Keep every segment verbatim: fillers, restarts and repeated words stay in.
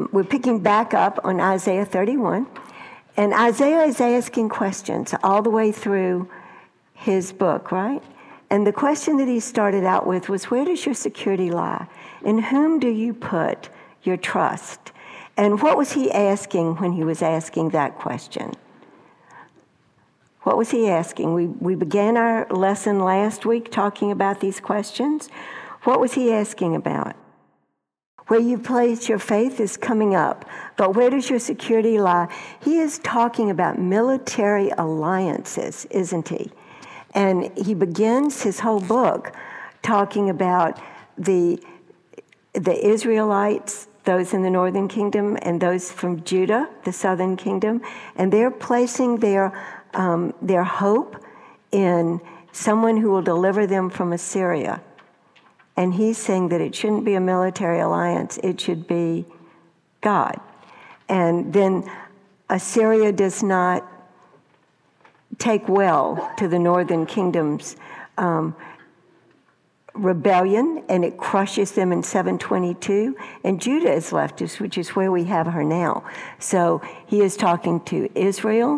we're picking back up on Isaiah thirty-one. And Isaiah is asking questions all the way through his book, right? And the question that he started out with was, where does your security lie? In whom do you put your trust? And what was he asking when he was asking that question? What was he asking? We, we began our lesson last week talking about these questions. What was he asking about? Where you place your faith is coming up, but where does your security lie? He is talking about military alliances, isn't he? And he begins his whole book talking about the, the Israelites, those in the northern kingdom, and those from Judah, the southern kingdom, and they're placing their, um, their hope in someone who will deliver them from Assyria. And he's saying that it shouldn't be a military alliance, it should be God. And then Assyria does not take well to the northern kingdom's um, rebellion, and it crushes them in seven twenty-two, and Judah is left, which is where we have her now. So he is talking to Israel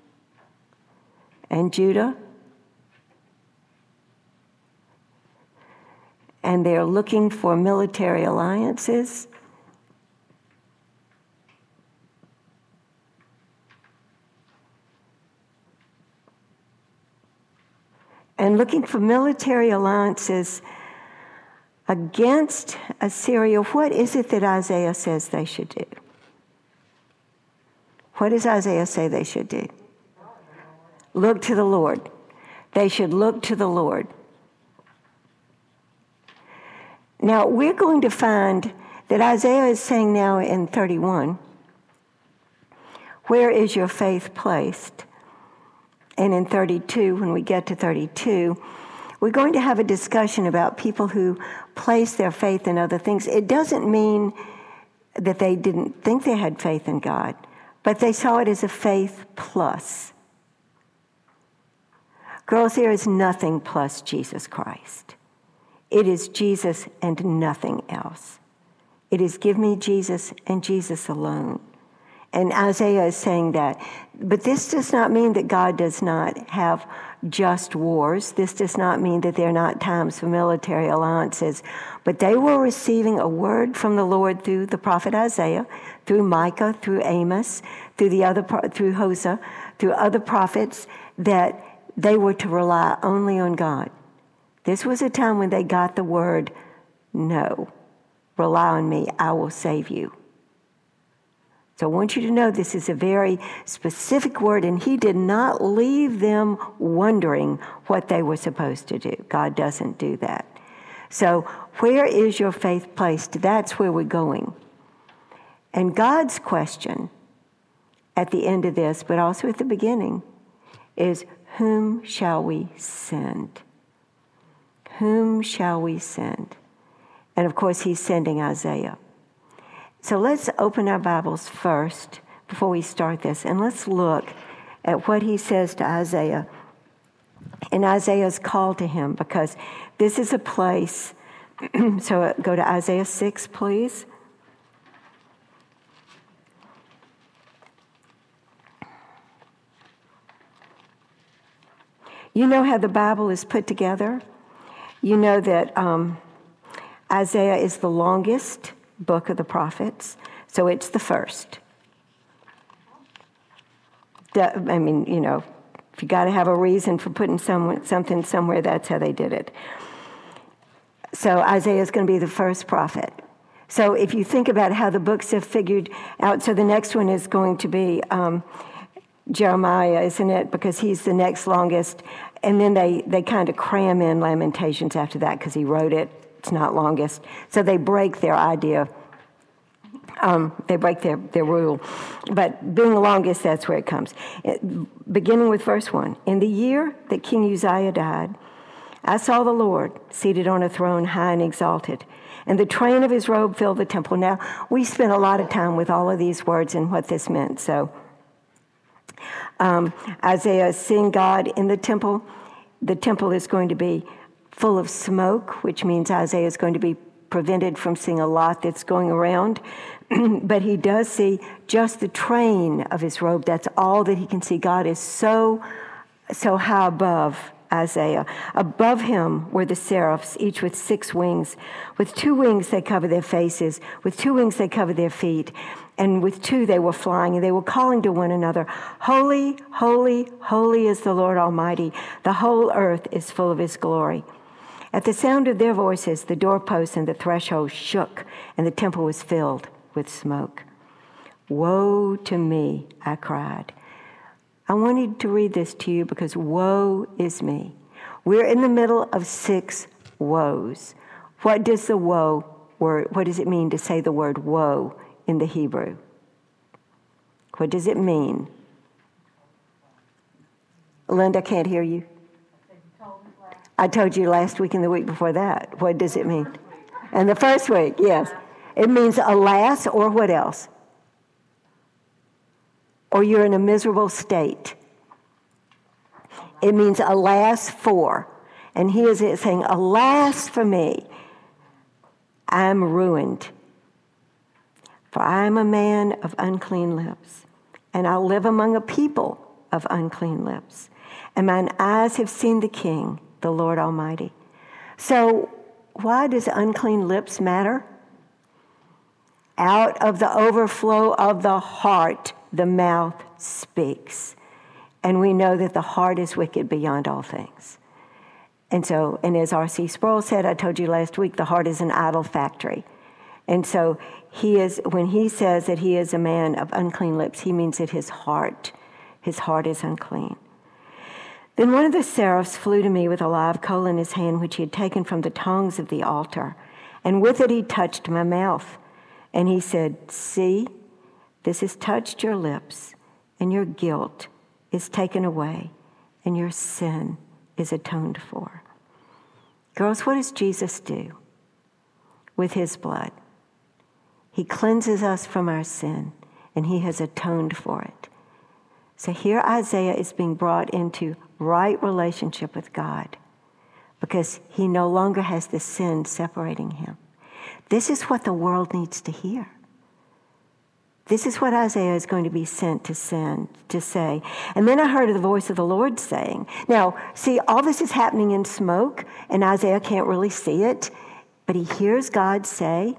and Judah, and they're looking for military alliances. And looking for military alliances against Assyria. What is it that Isaiah says they should do? What does Isaiah say they should do? Look to the Lord. They should look to the Lord. Now, we're going to find that Isaiah is saying now in thirty-one, where is your faith placed? And in thirty-two, when we get to thirty-two, we're going to have a discussion about people who place their faith in other things. It doesn't mean that they didn't think they had faith in God, but they saw it as a faith plus. Girls, there is nothing plus Jesus Christ. It is Jesus and nothing else. It is give me Jesus and Jesus alone. And Isaiah is saying that. But this does not mean that God does not have just wars. This does not mean that there are not times for military alliances. But they were receiving a word from the Lord through the prophet Isaiah, through Micah, through Amos, through the other through Hosea, through other prophets, that they were to rely only on God. This was a time when they got the word, no, rely on me, I will save you. So I want you to know this is a very specific word, and he did not leave them wondering what they were supposed to do. God doesn't do that. So where is your faith placed? That's where we're going. And God's question at the end of this, but also at the beginning, is whom shall we send? Whom shall we send? And of course, he's sending Isaiah. So let's open our Bibles first before we start this, and let's look at what he says to Isaiah and Isaiah's call to him, because this is a place. So go to Isaiah six, please. You know how the Bible is put together? You know that um, Isaiah is the longest book of the prophets, so it's the first. The, I mean, you know, if you got to have a reason for putting some, something somewhere, that's how they did it. So Isaiah is going to be the first prophet. So if you think about how the books have figured out, so the next one is going to be um, Jeremiah, isn't it? Because he's the next longest. And then they, they kind of cram in Lamentations after that because he wrote it. It's not longest. So they break their idea. Um, they break their, their rule. But being the longest, that's where it comes. It, beginning with verse one. In the year that King Uzziah died, I saw the Lord seated on a throne high and exalted, and the train of his robe filled the temple. Now, we spent a lot of time with all of these words and what this meant. So um, Isaiah is seeing God in the temple. The temple is going to be full of smoke, which means Isaiah is going to be prevented from seeing a lot that's going around, but he does see just the train of his robe. That's all that he can see. God is so, so high above Isaiah. Above him were the seraphs, each with six wings. With two wings they cover their faces. With two wings they cover their feet. And with two they were flying, and they were calling to one another, "Holy, holy, holy is the Lord Almighty. The whole earth is full of his glory." At the sound of their voices, the doorposts and the threshold shook, and the temple was filled with smoke. "Woe to me," I cried. I wanted to read this to you because woe is me. We're in the middle of six woes. What does the woe word, what does it mean to say the word woe in the Hebrew? What does it mean? Linda, I can't hear you. I told you last week and the week before that. What does it mean? And the first week, yes. It means alas, or what else? Or you're in a miserable state. It means alas for. And he is saying, alas for me, I'm ruined. For I am a man of unclean lips, and I live among a people of unclean lips. And mine eyes have seen the King, the Lord Almighty. So why does unclean lips matter? Out of the overflow of the heart, the mouth speaks. And we know that the heart is wicked beyond all things. And so, and as R C Sproul said, I told you last week, the heart is an idol factory. And so he is, when he says that he is a man of unclean lips, he means that his heart, his heart is unclean. Then one of the seraphs flew to me with a live coal in his hand, which he had taken from the tongs of the altar. And with it he touched my mouth. And he said, "See, this has touched your lips, and your guilt is taken away, and your sin is atoned for." Girls, what does Jesus do with his blood? He cleanses us from our sin, and he has atoned for it. So here Isaiah is being brought into right relationship with God because he no longer has the sin separating him. This is what the world needs to hear. This is what Isaiah is going to be sent to send, to say. And then I heard the voice of the Lord saying, now, see, all this is happening in smoke, and Isaiah can't really see it, but he hears God say,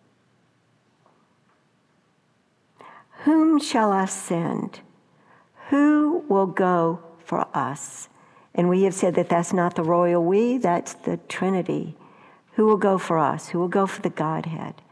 "Whom shall I send? Who will go for us?" And we have said that that's not the royal we, that's the Trinity. Who will go for us? Who will go for the Godhead?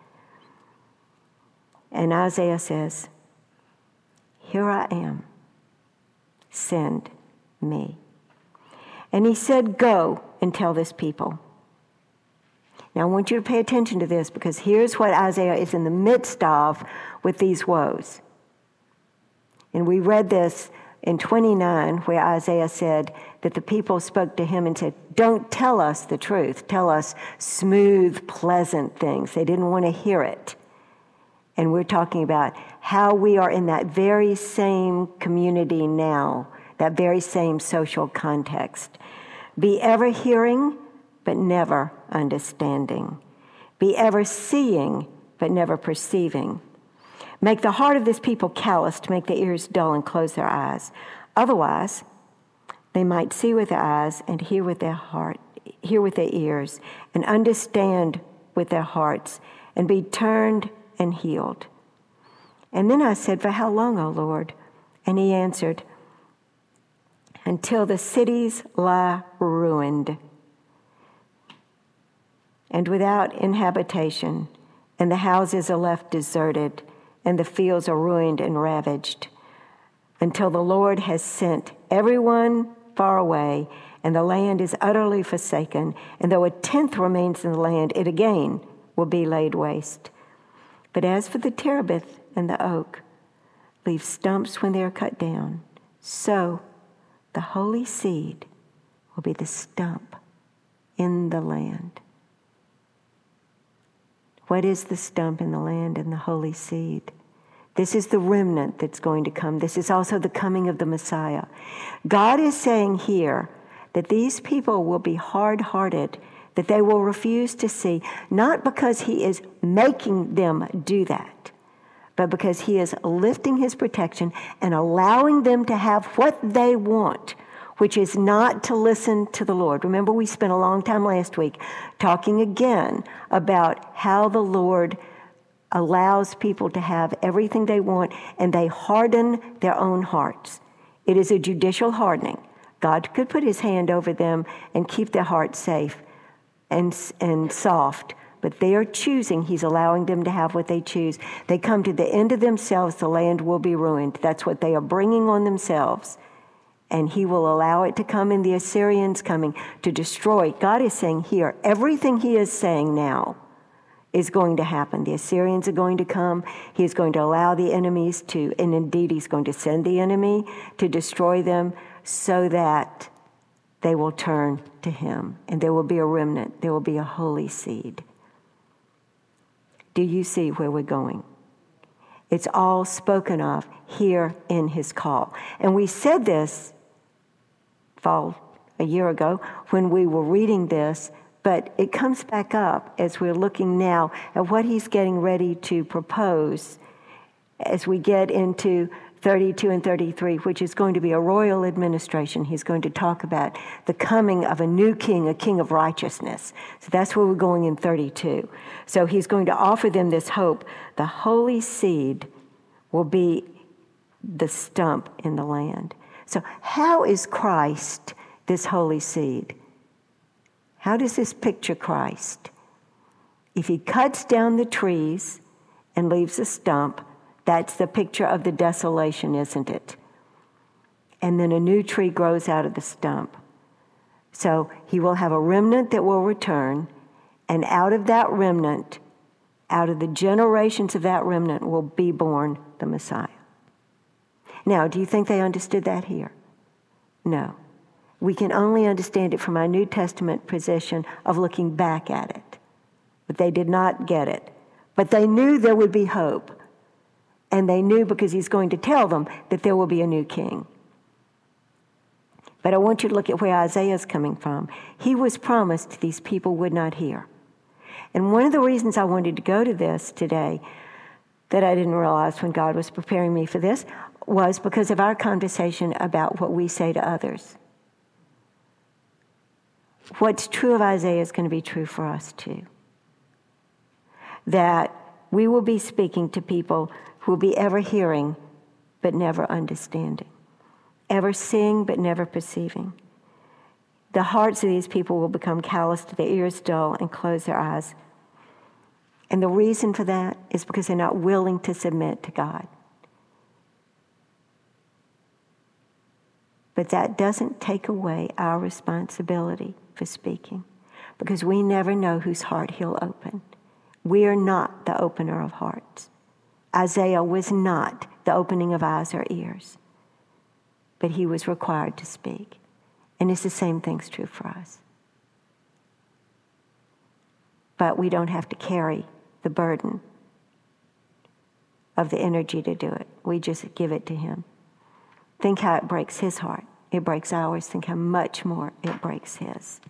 And Isaiah says, "Here I am, send me." And he said, "Go and tell this people." Now I want you to pay attention to this because here's what Isaiah is in the midst of with these woes. And we read this in twenty-nine where Isaiah said that the people spoke to him and said, "Don't tell us the truth. Tell us smooth, pleasant things." They didn't want to hear it. And we're talking about how we are in that very same community now, that very same social context. Be ever hearing, but never understanding. Be ever seeing, but never perceiving. Make the heart of this people calloused, make their ears dull, and close their eyes. Otherwise, they might see with their eyes and hear with their heart, hear with their ears, and understand with their hearts, and be turned and healed. And then I said, "For how long, O Lord?" And he answered, "Until the cities lie ruined and without inhabitation, and the houses are left deserted, and the fields are ruined and ravaged, until the Lord has sent everyone far away, and the land is utterly forsaken, and though a tenth remains in the land, it again will be laid waste. But as for the terebinth and the oak, leave stumps when they are cut down, so the holy seed will be the stump in the land." What is the stump in the land and the holy seed? This is the remnant that's going to come. This is also the coming of the Messiah. God is saying here that these people will be hard-hearted. that they will refuse to see, not because he is making them do that, but because he is lifting his protection and allowing them to have what they want, which is not to listen to the Lord. Remember, we spent a long time last week talking again about how the Lord allows people to have everything they want, and they harden their own hearts. It is a judicial hardening. God could put his hand over them and keep their hearts safe and, and soft, but they are choosing. He's allowing them to have what they choose. They come to the end of themselves, the land will be ruined. That's what they are bringing on themselves. And he will allow it to come, in the Assyrians coming to destroy. God is saying here, everything he is saying now is going to happen. The Assyrians are going to come. He's going to allow the enemies to, and indeed he's going to send the enemy to destroy them so that they will turn to him. And there will be a remnant. There will be a holy seed. Do you see where we're going? It's all spoken of here in his call. And we said this fall a year ago when we were reading this, but it comes back up as we're looking now at what he's getting ready to propose as we get into thirty-two and thirty-three, which is going to be a royal administration. He's going to talk about the coming of a new king, a king of righteousness. So that's where we're going in thirty-two. So he's going to offer them this hope. The holy seed will be the stump in the land. So how is Christ this holy seed? How does this picture Christ? If he cuts down the trees and leaves a stump, that's the picture of the desolation, isn't it? And then a new tree grows out of the stump. So he will have a remnant that will return, and out of that remnant, out of the generations of that remnant, will be born the Messiah. Now, do you think they understood that here? No. We can only understand it from our New Testament position of looking back at it. But they did not get it. But they knew there would be hope. And they knew, because he's going to tell them, that there will be a new king. But I want you to look at where Isaiah is coming from. He was promised these people would not hear. And one of the reasons I wanted to go to this today, that I didn't realize when God was preparing me for this, was because of our conversation about what we say to others. What's true of Isaiah is going to be true for us too. That we will be speaking to people who will be ever hearing but never understanding, ever seeing but never perceiving. The hearts of these people will become calloused, their ears dull, and close their eyes. And the reason for that is because they're not willing to submit to God. But that doesn't take away our responsibility for speaking, because we never know whose heart he'll open. We are not the opener of hearts. Isaiah was not the opening of eyes or ears, but he was required to speak. And it's the same thing's true for us. But we don't have to carry the burden of the energy to do it. We just give it to him. Think how it breaks his heart. It breaks ours. Think how much more it breaks his.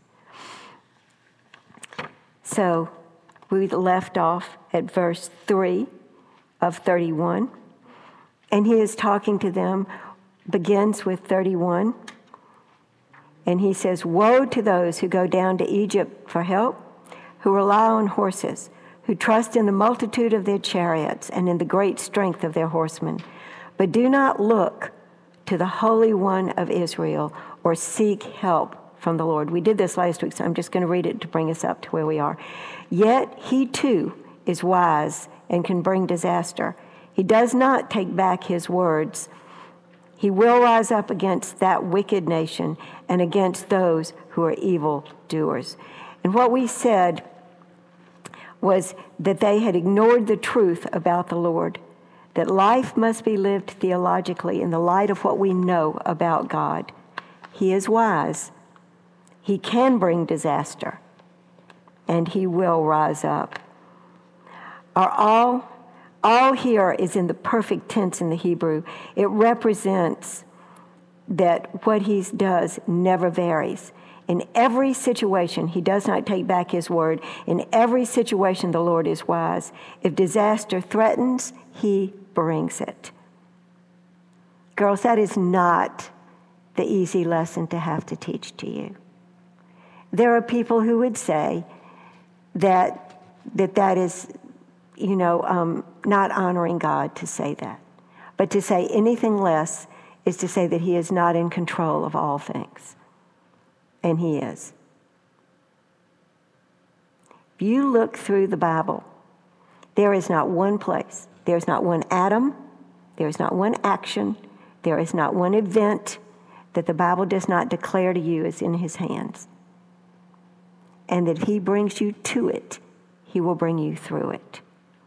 So we left off at verse three of thirty-one. And he is talking to them, begins with thirty-one. And he says, "Woe to those who go down to Egypt for help, who rely on horses, who trust in the multitude of their chariots and in the great strength of their horsemen, but do not look to the Holy One of Israel or seek help from the Lord." We did this last week, so I'm just going to read it to bring us up to where we are. "Yet he too is wise and can bring disaster. He does not take back his words. He will rise up against that wicked nation and against those who are evil doers." And what we said was that they had ignored the truth about the Lord, that life must be lived theologically in the light of what we know about God. He is wise. He can bring disaster, and he will rise up. Are all, all here is in the perfect tense in the Hebrew. It represents that what he does never varies. In every situation, he does not take back his word. In every situation, the Lord is wise. If disaster threatens, he brings it. Girls, that is not the easy lesson to have to teach to you. There are people who would say that that, that is, you know, um, not honoring God to say that. But to say anything less is to say that he is not in control of all things. And he is. If you look through the Bible, there is not one place, there is not one atom, there is not one action, there is not one event that the Bible does not declare to you is in his hands. And that if he brings you to it, he will bring you through it.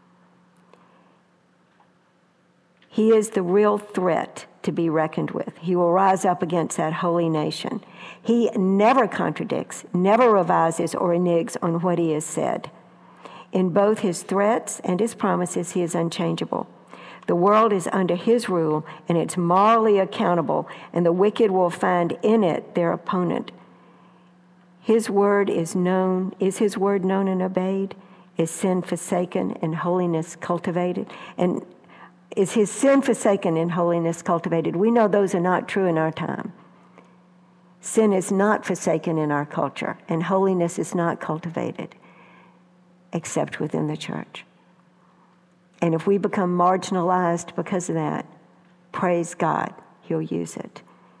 He is the real threat to be reckoned with. He will rise up against that holy nation. He never contradicts, never revises or reneges on what he has said. In both his threats and his promises, he is unchangeable. The world is under his rule, and it's morally accountable, and the wicked will find in it their opponent. His word is known. Is his word known and obeyed? Is sin forsaken and holiness cultivated? And is his sin forsaken and holiness cultivated? We know those are not true in our time. Sin is not forsaken in our culture, and holiness is not cultivated except within the church. And if we become marginalized because of that, praise God, he'll use it.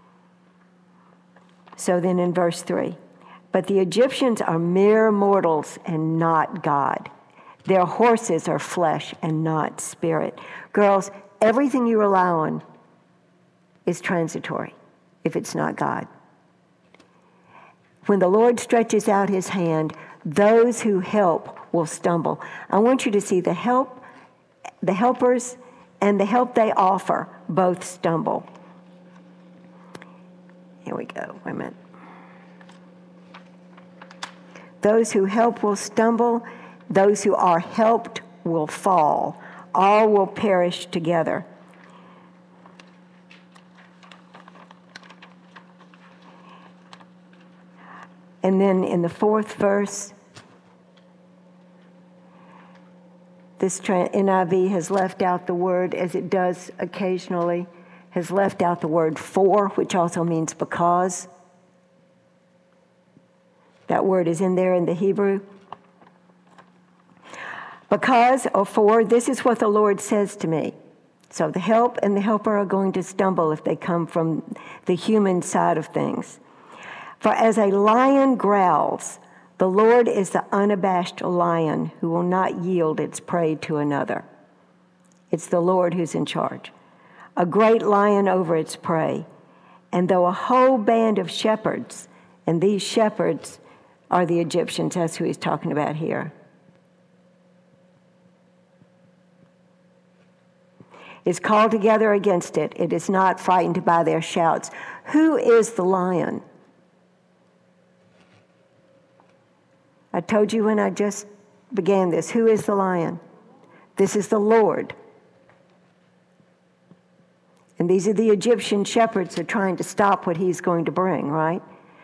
So then in verse three, but the Egyptians are mere mortals and not God. Their horses are flesh and not spirit. Girls, everything you rely on is transitory if it's not God. When the Lord stretches out his hand, those who help will stumble. I want you to see the help, the helpers and the help they offer both stumble. Here we go. Wait a minute. Those who help will stumble. Those who are helped will fall. All will perish together. And then in the fourth verse, this N I V has left out the word, as it does occasionally, has left out the word for, which also means because. That word is in there in the Hebrew. Because or for, this is what the Lord says to me. So the help and the helper are going to stumble if they come from the human side of things. For as a lion growls, the Lord is the unabashed lion who will not yield its prey to another. It's the Lord who's in charge. A great lion over its prey. And though a whole band of shepherds, and these shepherds are the Egyptians, that's who he's talking about here, is called together against it, it is not frightened by their shouts. Who is the lion? I told you when I just began this, who is the lion? This is the Lord. And these are the Egyptian shepherds that are trying to stop what he's going to bring, right?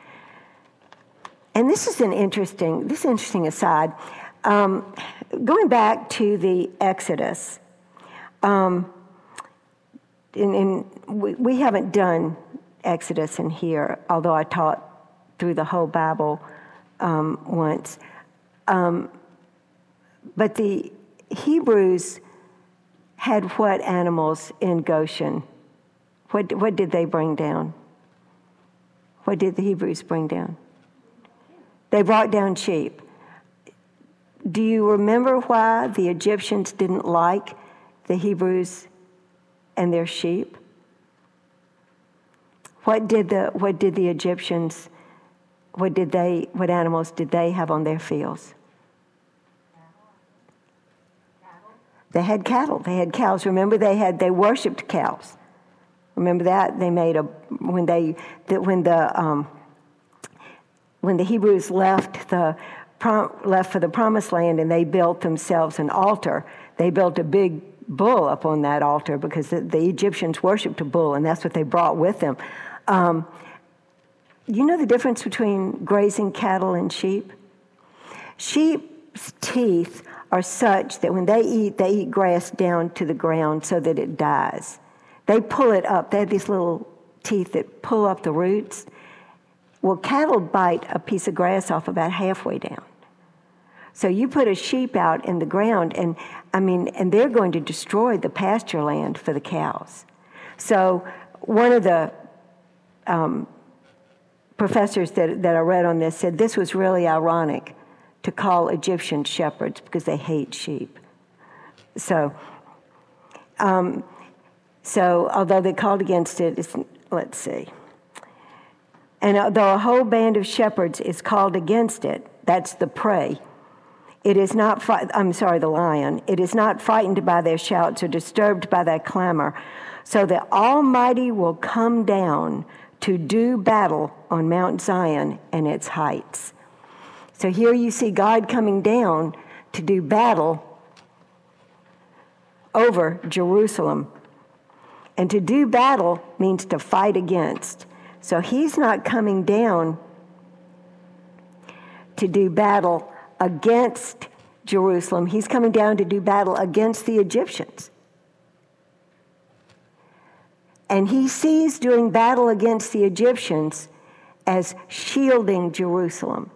And this is an interesting, this is an interesting aside. Um, going back to the Exodus, um, in, in, we, we haven't done Exodus in here, although I taught through the whole Bible um, once. Um, but the Hebrews had what animals in Goshen? What, what did they bring down? What did the Hebrews bring down? They brought down sheep. Do you remember why the Egyptians didn't like the Hebrews and their sheep? What did the what did the Egyptians, what did they, what animals did they have on their fields? They had cattle. They had cows. Remember, they had they worshipped cows. Remember that they made a when they that when the um, when the Hebrews left the left for the Promised Land and they built themselves an altar. They built a big bull up on that altar because the, the Egyptians worshipped a bull, and that's what they brought with them. Um, you know the difference between grazing cattle and sheep? Sheep's teeth are such that when they eat, they eat grass down to the ground so that it dies. They pull it up. They have these little teeth that pull up the roots. Well, cattle bite a piece of grass off about halfway down. So you put a sheep out in the ground, and I mean, and they're going to destroy the pasture land for the cows. So one of the um, professors that, that I read on this said this was really ironic to call Egyptian shepherds because they hate sheep. So, um, so although they called against it, it's, let's see. And although a whole band of shepherds is called against it, that's the prey. It is not, I'm sorry, the lion. It is not frightened by their shouts or disturbed by their clamor. So the Almighty will come down to do battle on Mount Zion and its heights. So here you see God coming down to do battle over Jerusalem. And to do battle means to fight against. So he's not coming down to do battle against Jerusalem. He's coming down to do battle against the Egyptians. And he sees doing battle against the Egyptians as shielding Jerusalem.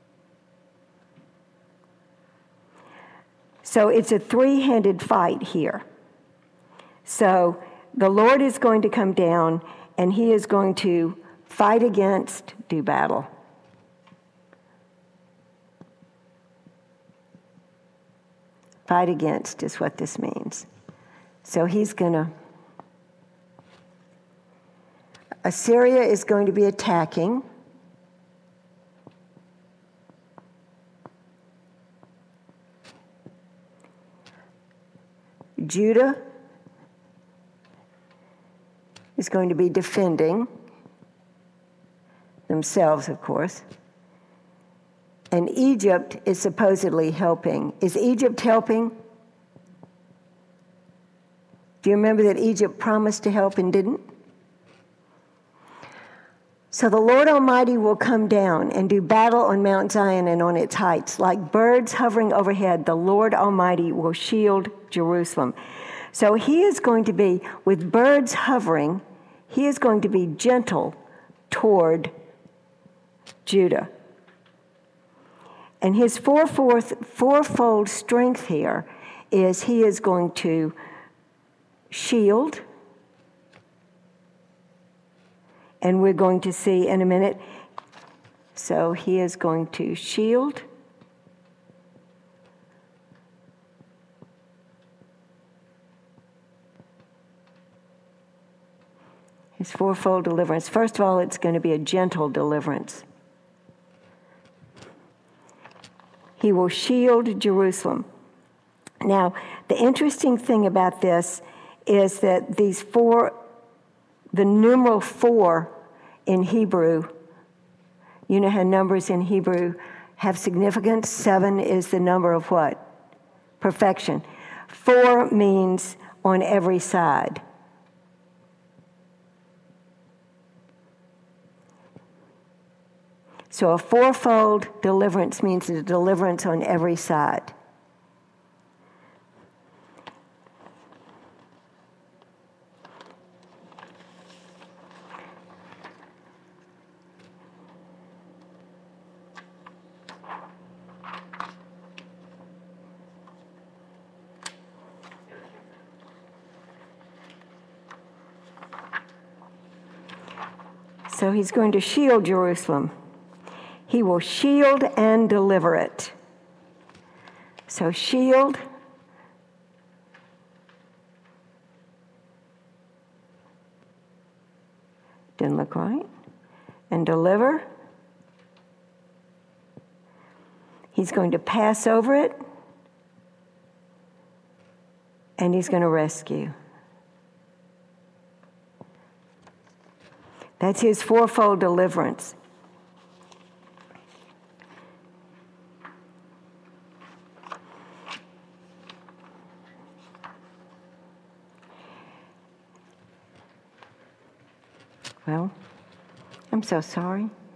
So it's a three-handed fight here. So the Lord is going to come down, and he is going to fight against, do battle. Fight against is what this means. So he's going to, Assyria is going to be attacking. Judah is going to be defending themselves, of course. And Egypt is supposedly helping. Is Egypt helping? Do you remember that Egypt promised to help and didn't? So the Lord Almighty will come down and do battle on Mount Zion and on its heights. Like birds hovering overhead, the Lord Almighty will shield Jerusalem. So he is going to be, with birds hovering, he is going to be gentle toward Judah. And his fourfold, fourfold strength here is he is going to shield. And we're going to see in a minute. So he is going to shield. His fourfold deliverance. First of all, it's going to be a gentle deliverance. He will shield Jerusalem. Now, the interesting thing about this is that these four, the numeral four in Hebrew, you know how numbers in Hebrew have significance? Seven is the number of what? Perfection. Four means on every side. So a fourfold deliverance means a deliverance on every side. So he's going to shield Jerusalem. He will shield and deliver it. So shield. Didn't look right. And deliver. He's going to pass over it. And he's going to rescue. That's his fourfold deliverance. Well, I'm so sorry.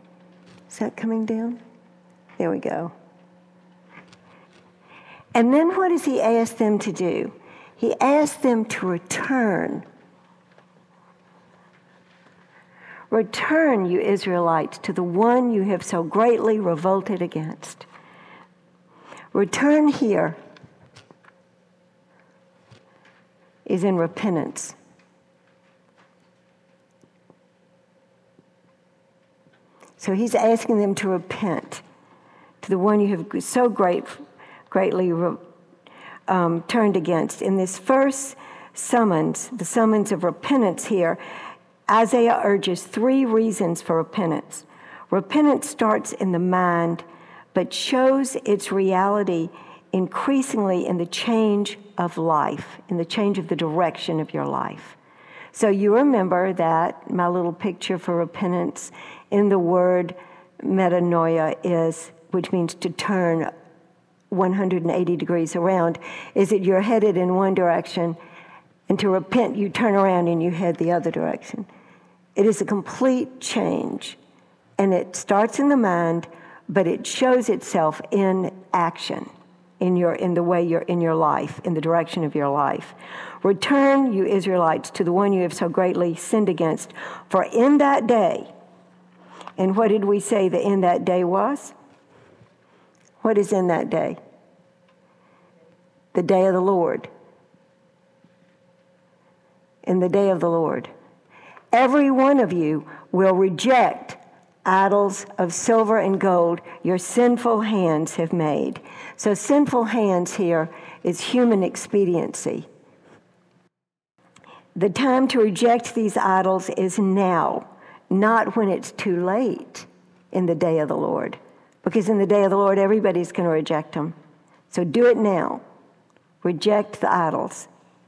Is that coming down? There we go. And then what does he ask them to do? He asks them to return. Return, you Israelites, to the one you have so greatly revolted against. Return here is in repentance. So he's asking them to repent to the one you have so great, greatly um, turned against. In this first summons, the summons of repentance here, Isaiah urges three reasons for repentance. Repentance starts in the mind, but shows its reality increasingly in the change of life, in the change of the direction of your life. So you remember that my little picture for repentance in the word metanoia is, which means to turn one hundred eighty degrees around, is that you're headed in one direction, and to repent, you turn around and you head the other direction. It is a complete change, and it starts in the mind, but it shows itself in action, in your in the way you're in your life, in the direction of your life. Return, you Israelites, to the one you have so greatly sinned against, for in that day, and what did we say the in that day was? What is in that day? The day of the Lord. In the day of the Lord. Every one of you will reject idols of silver and gold your sinful hands have made. So sinful hands here is human expediency. The time to reject these idols is now, not when it's too late in the day of the Lord. Because in the day of the Lord, everybody's going to reject them. So do it now. Reject the idols.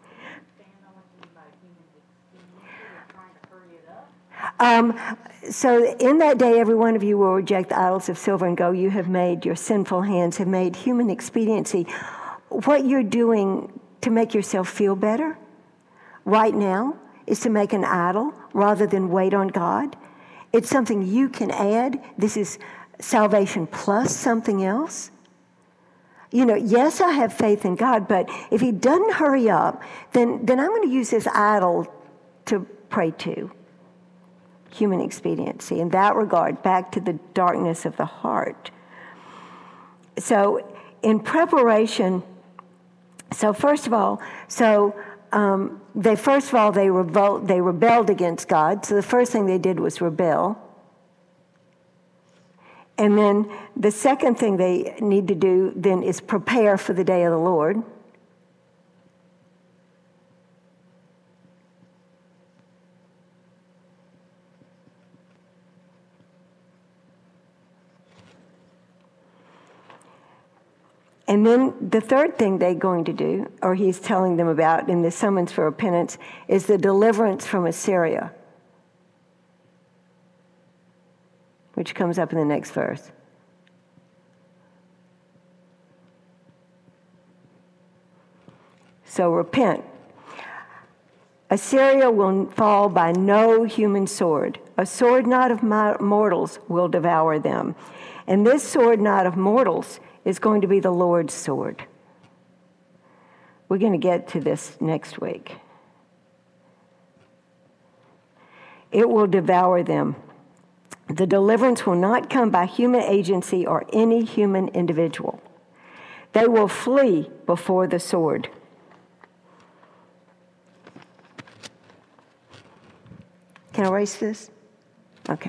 Um, so in that day, every one of you will reject the idols of silver and gold you have made, your sinful hands have made, human expediency. What you're doing to make yourself feel better right now is to make an idol rather than wait on God. It's something you can add. This is salvation plus something else. You know, yes, I have faith in God, but if he doesn't hurry up, then, then I'm going to use this idol to pray to. Human expediency. In that regard, back to the darkness of the heart. So in preparation, so first of all, so um, they first of all, they, revolt, they rebelled against God. So the first thing they did was rebel. And then the second thing they need to do then is prepare for the day of the Lord. And then the third thing they're going to do, or he's telling them about in the summons for repentance, is the deliverance from Assyria, which comes up in the next verse. So repent. Assyria will fall by no human sword. A sword not of mortals will devour them. And this sword not of mortals is going to be the Lord's sword. We're going to get to this next week. It will devour them. The deliverance will not come by human agency or any human individual. They will flee before the sword. Can I erase this? Okay.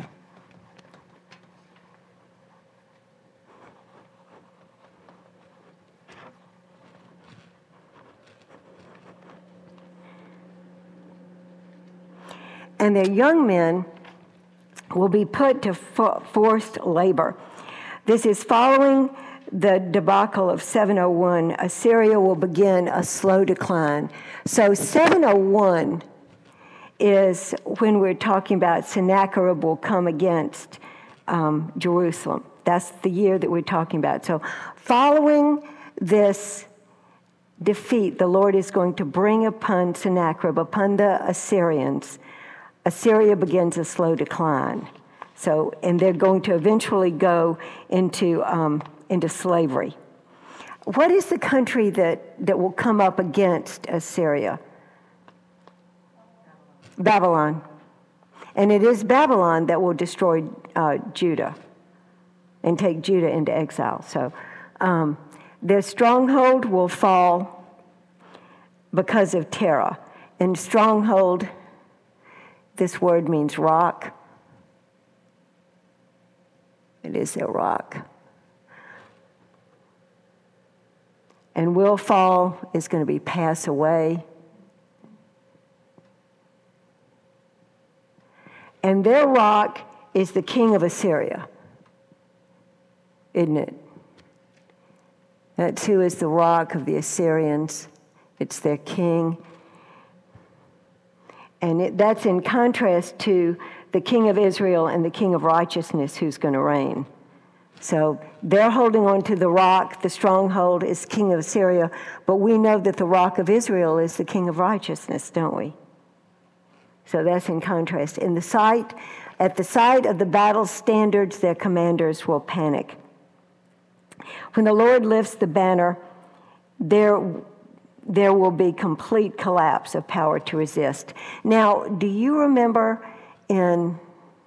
And their young men will be put to for- forced labor. This is following the debacle of seven oh one. Assyria will begin a slow decline. So seven oh one is when we're talking about Sennacherib will come against um, Jerusalem. That's the year that we're talking about. So following this defeat, the Lord is going to bring upon Sennacherib, upon the Assyrians, Assyria begins a slow decline. So, and they're going to eventually go into um, into slavery. What is the country that, that will come up against Assyria? Babylon. And it is Babylon that will destroy uh, Judah and take Judah into exile. So um, their stronghold will fall because of terror. And stronghold, this word means rock. It is a rock. And will fall is going to be pass away. And their rock is the king of Assyria, isn't it? That's who is the rock of the Assyrians. It's their king. And it, that's in contrast to the king of Israel and the king of righteousness who's going to reign. So they're holding on to the rock. The stronghold is king of Assyria. But we know that the rock of Israel is the king of righteousness, don't we? So that's in contrast. In the sight, at the sight of the battle standards, their commanders will panic. When the Lord lifts the banner, there, there will be complete collapse of power to resist. Now, do you remember in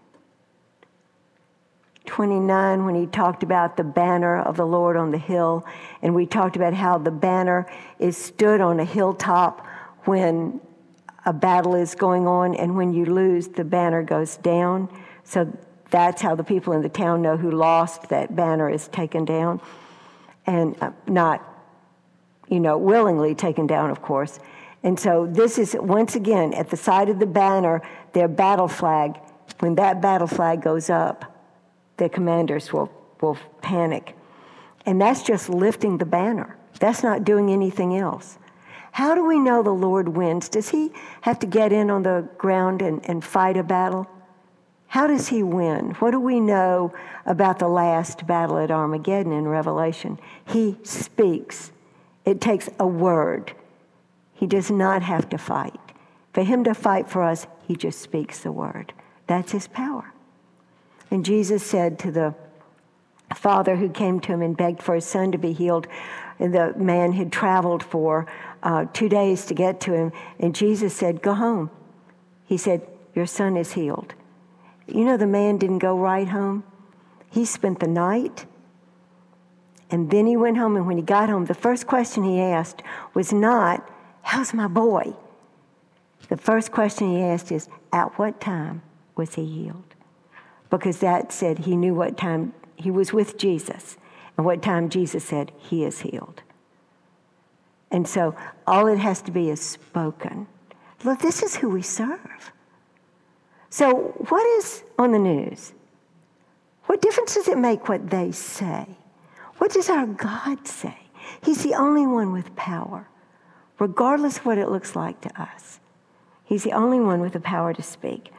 twenty-nine when he talked about the banner of the Lord on the hill, and we talked about how the banner is stood on a hilltop when a battle is going on, and when you lose, the banner goes down. So that's how the people in the town know who lost. That banner is taken down, and uh, not, you know, willingly taken down, of course. And so this is, once again, at the side of the banner, their battle flag. When that battle flag goes up, their commanders will, will panic. And that's just lifting the banner. That's not doing anything else. How do we know the Lord wins? Does he have to get in on the ground and, and fight a battle? How does he win? What do we know about the last battle at Armageddon in Revelation? He speaks. It takes a word. He does not have to fight. For him to fight for us, he just speaks the word. That's his power. And Jesus said to the father who came to him and begged for his son to be healed, and the man had traveled for uh, two days to get to him, and Jesus said, go home. He said, your son is healed. You know, the man didn't go right home. He spent the night, and then he went home, and when he got home, the first question he asked was not, how's my boy? The first question he asked is, at what time was he healed? Because that said he knew what time he was with Jesus and what time Jesus said he is healed. And so all it has to be is spoken. Look, this is who we serve. So what is on the news? What difference does it make what they say? What does our God say? He's the only one with power, regardless of what it looks like to us. He's the only one with the power to speak.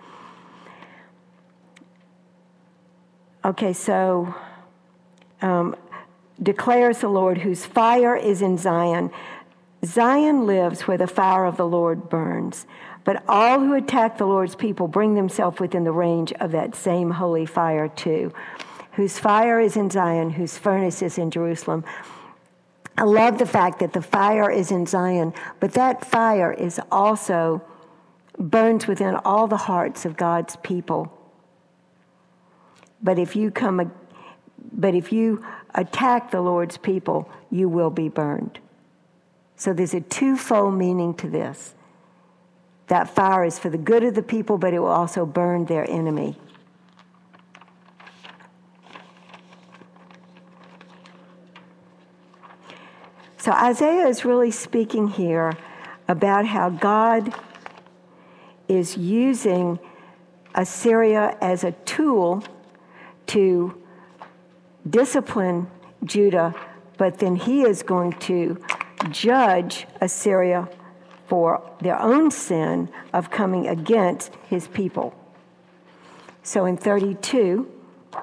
Okay, so um, declares the Lord, whose fire is in Zion. Zion lives where the fire of the Lord burns. But all who attack the Lord's people bring themselves within the range of that same holy fire too. Whose fire is in Zion, whose furnace is in Jerusalem. I love the fact that the fire is in Zion, but that fire is also burns within all the hearts of God's people. But if you come, but if you attack the Lord's people, you will be burned. So there's a twofold meaning to this. That fire is for the good of the people, but it will also burn their enemy. So Isaiah is really speaking here about how God is using Assyria as a tool to discipline Judah, but then he is going to judge Assyria for their own sin of coming against his people. So in thirty-two,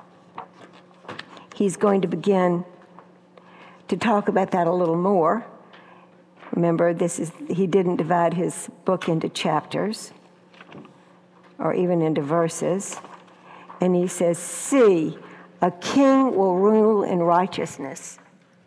he's going to begin to talk about that a little more. Remember, this is he didn't divide his book into chapters or even into verses. and he says, see, a king will rule in righteousness.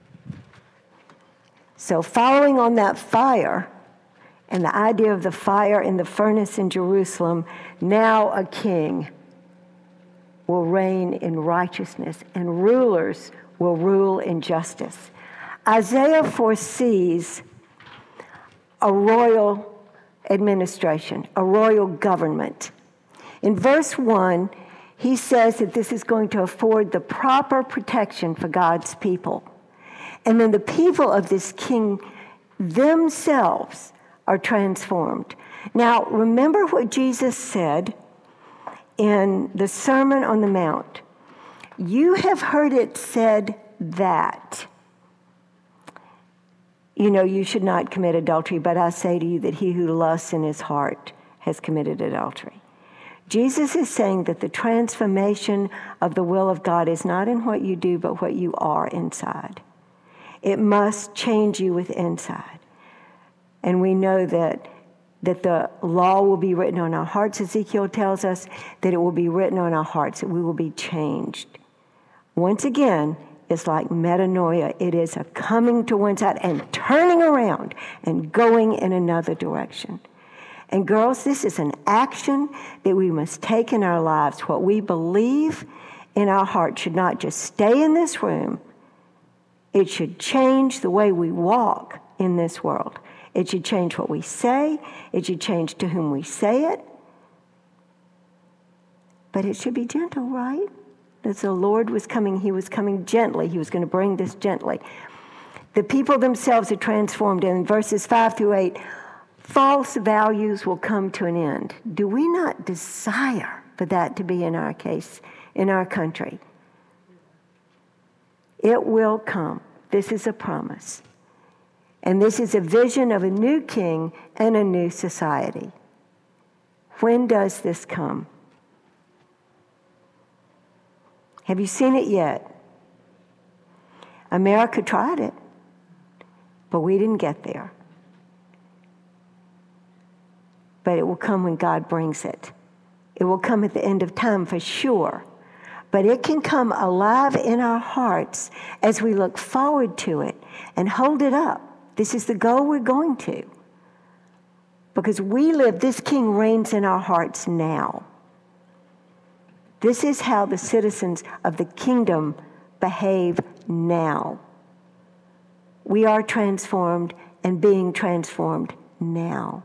So following on that fire, and the idea of the fire in the furnace in Jerusalem, now a king will reign in righteousness, and rulers will rule in justice. Isaiah foresees a royal administration, a royal government. In verse one, he says that this is going to afford the proper protection for God's people. And then the people of this king themselves are transformed. Now, remember what Jesus said in the Sermon on the Mount. You have heard it said that, you know, you should not commit adultery, but I say to you that he who lusts in his heart has committed adultery. Jesus is saying that the transformation of the will of God is not in what you do, but what you are inside. It must change you with inside. And we know that, that the law will be written on our hearts. Ezekiel tells us that it will be written on our hearts, that we will be changed. Once again, it's like metanoia. It is a coming to one side and turning around and going in another direction. And girls, this is an action that we must take in our lives. What we believe in our heart should not just stay in this room. It should change the way we walk in this world. It should change what we say. It should change to whom we say it. But it should be gentle, right? As the Lord was coming, he was coming gently. He was going to bring this gently. The people themselves are transformed. In verses five through eight, false values will come to an end. Do we not desire for that to be in our case, in our country? It will come. This is a promise. And this is a vision of a new king and a new society. When does this come? Have you seen it yet? America tried it, but we didn't get there. But it will come when God brings it. It will come at the end of time for sure. But it can come alive in our hearts as we look forward to it and hold it up. This is the goal we're going to. Because we live, this king reigns in our hearts now. This is how the citizens of the kingdom behave now. We are transformed and being transformed now.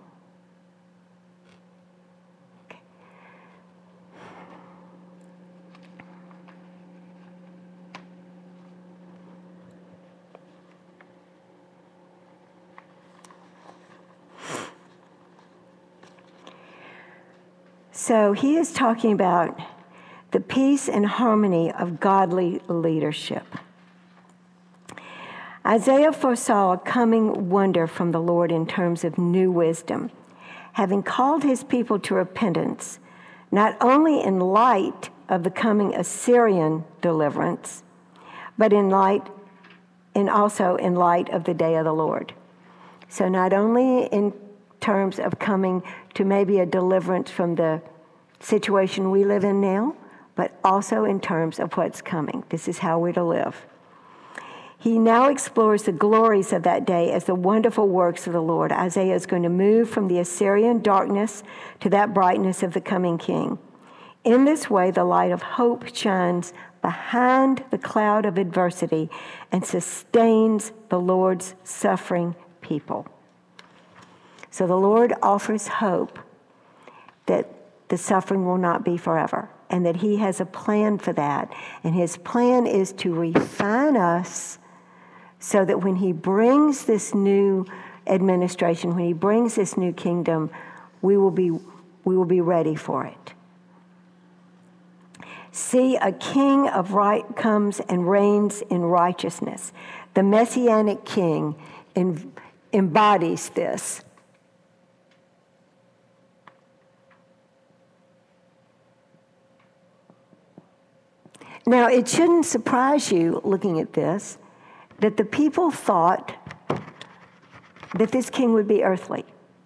So he is talking about the peace and harmony of godly leadership. Isaiah foresaw a coming wonder from the Lord in terms of new wisdom, having called his people to repentance, not only in light of the coming Assyrian deliverance, but in light and also in light of the day of the Lord. So not only in terms of coming to maybe a deliverance from the situation we live in now, but also in terms of what's coming. This is how we're to live. He now explores the glories of that day as the wonderful works of the Lord. Isaiah is going to move from the Assyrian darkness to that brightness of the coming king. In this way, the light of hope shines behind the cloud of adversity and sustains the Lord's suffering people. So the Lord offers hope that the suffering will not be forever, and that he has a plan for that. And his plan is to refine us so that when he brings this new administration, when he brings this new kingdom, we will be, we will be ready for it. See, a king of right comes and reigns in righteousness. The Messianic king in, embodies this. Now, it shouldn't surprise you, looking at this, that the people thought that this king would be earthly,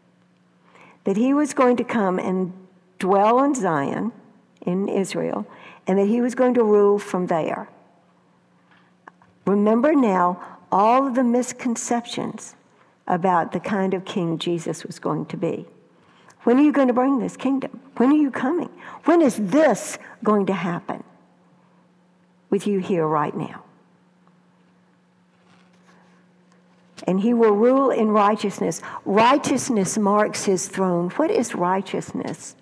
that he was going to come and dwell in Zion, in Israel, and that he was going to rule from there. Remember now all of the misconceptions about the kind of king Jesus was going to be. When are you going to bring this kingdom? When are you coming? When is this going to happen with you here right now? And he will rule in righteousness. Righteousness marks his throne. What is righteousness?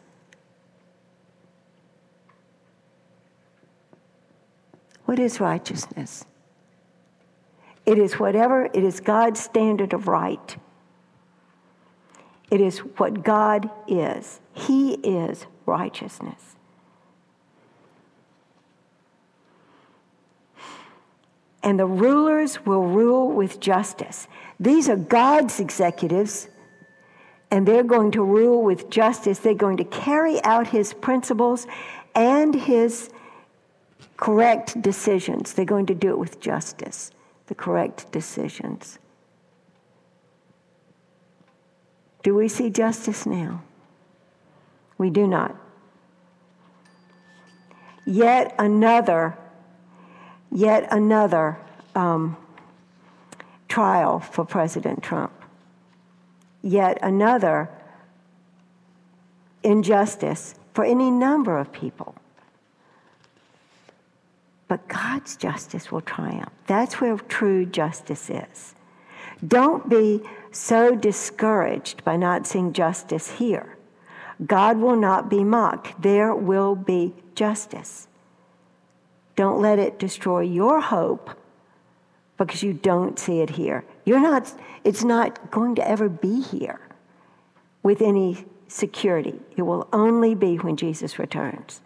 What is righteousness? It is whatever, it is God's standard of right. It is what God is. He is righteousness. And the rulers will rule with justice. These are God's executives, and they're going to rule with justice. They're going to carry out his principles and his correct decisions. They're going to do it with justice, the correct decisions. Do we see justice now? We do not. Yet another Yet another um, trial for President Trump. Yet another injustice for any number of people. But God's justice will triumph. That's where true justice is. Don't be so discouraged by not seeing justice here. God will not be mocked. There will be justice. Don't let it destroy your hope because you don't see it here. You're not, it's not going to ever be here with any security. It will only be when Jesus returns.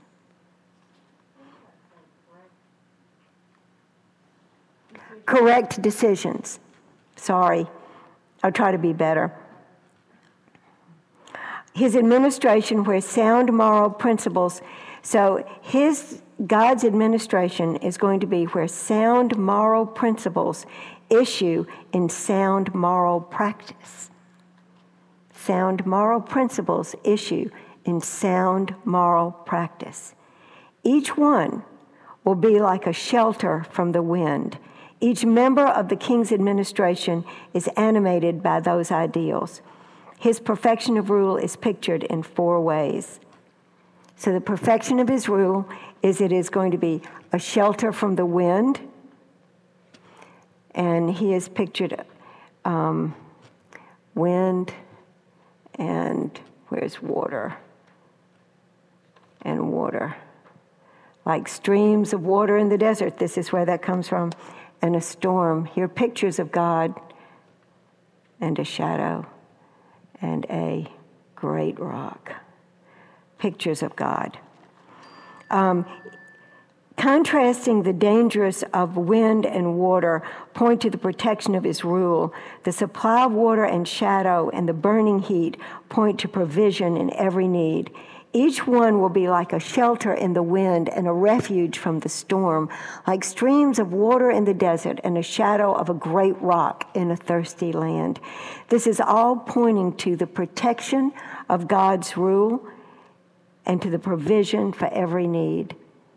Correct decisions. Sorry, I'll try to be better. His administration where sound moral principles, so his God's administration is going to be where sound moral principles issue in sound moral practice. Sound moral principles issue in sound moral practice. Each one will be like a shelter from the wind. Each member of the king's administration is animated by those ideals. His perfection of rule is pictured in four ways. So the perfection of his rule is it is going to be a shelter from the wind, and he is pictured um, wind and where's water? And water. Like streams of water in the desert, this is where that comes from, and a storm. Here are pictures of God and a shadow and a great rock. Pictures of God. Um, contrasting the dangers of wind and water point to the protection of his rule. The supply of water and shadow and the burning heat point to provision in every need. Each one will be like a shelter in the wind and a refuge from the storm, like streams of water in the desert and a shadow of a great rock in a thirsty land. This is all pointing to the protection of God's rule and to the provision for every need.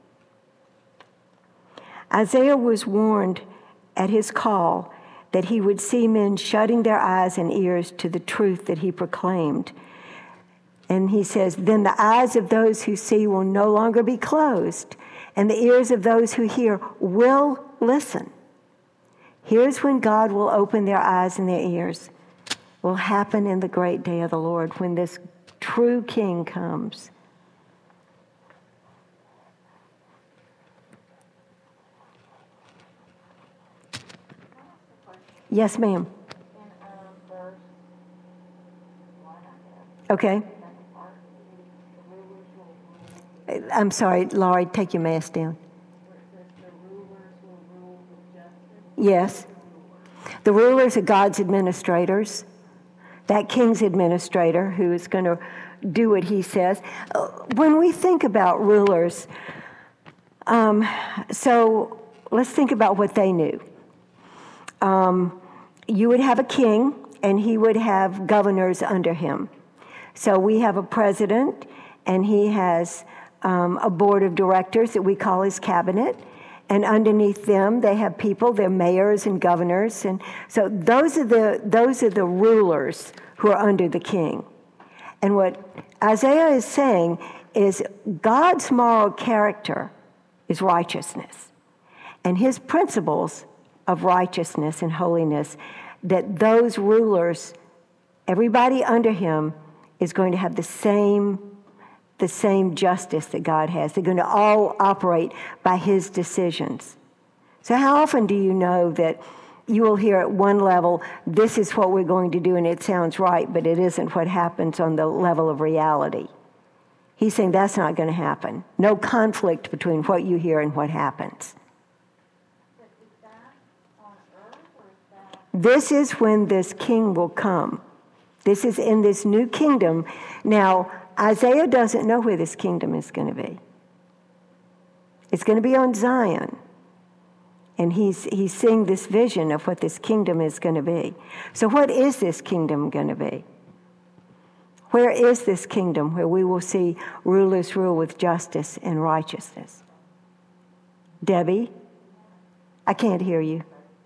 Isaiah was warned at his call that he would see men shutting their eyes and ears to the truth that he proclaimed. And he says, then the eyes of those who see will no longer be closed, and the ears of those who hear will listen. Here's when God will open their eyes and their ears. It will happen in the great day of the Lord when this true King comes. Yes, ma'am. Okay. I'm sorry, Laurie, take your mask down. Yes. The rulers are God's administrators. That king's administrator who is going to do what he says. When we think about rulers, um, so let's think about what they knew. Um, you would have a king, and he would have governors under him. So we have a president, and he has um, a board of directors that we call his cabinet. And underneath them, they have people, they're mayors and governors. And so those are the, those are the rulers who are under the king. And what Isaiah is saying is God's moral character is righteousness. And his principles of righteousness and holiness, that those rulers, everybody under him, is going to have the same the same justice that God has. They're going to all operate by his decisions. So how often do you know that you will hear at one level, this is what we're going to do, and it sounds right, but it isn't what happens on the level of reality? He's saying that's not going to happen. No conflict between what you hear and what happens. But is that on earth, or is that... This is when this king will come. This is in this new kingdom. Now, Isaiah doesn't know where this kingdom is going to be. It's going to be on Zion. And he's, he's seeing this vision of what this kingdom is going to be. So what is this kingdom going to be? Where is this kingdom where we will see rulers rule with justice and righteousness? Debbie, I can't hear you.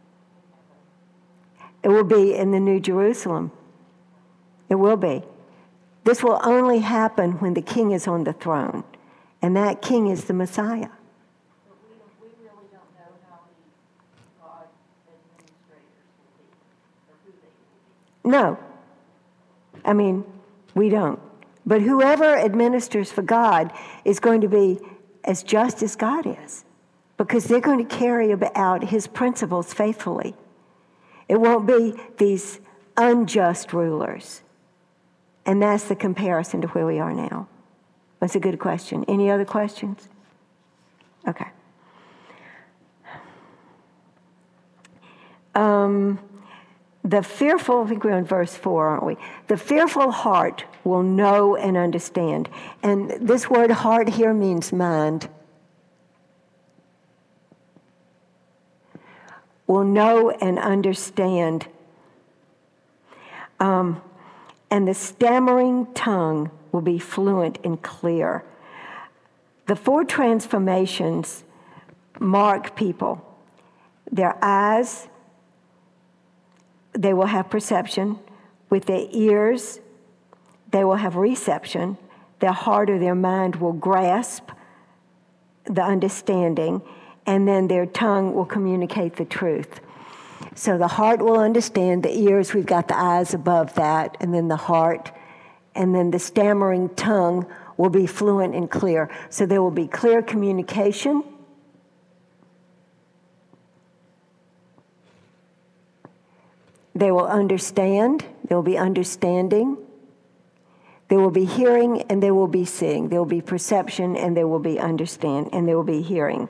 It will be in the New Jerusalem. It will be. This will only happen when the king is on the throne, and that king is the Messiah. But we, we really don't know how these God administrators will be, or who they will be. No. I mean, we don't. But whoever administers for God is going to be as just as God is, because they're going to carry out his principles faithfully. It won't be these unjust rulers. And that's the comparison to where we are now. That's a good question. Any other questions? Okay. Um, the fearful, I think we're on verse four, aren't we? The fearful heart will know and understand. And this word heart here means mind. Will know and understand. Um, And the stammering tongue will be fluent and clear. The four transformations mark people. Their eyes, they will have perception. With their ears, they will have reception. Their heart or their mind will grasp the understanding. And then their tongue will communicate the truth. So the heart will understand, the ears, we've got the eyes above that, and then the heart, and then the stammering tongue will be fluent and clear. So there will be clear communication. They will understand, there will be understanding. There will be hearing and there will be seeing. There will be perception and there will be understand, and there will be hearing.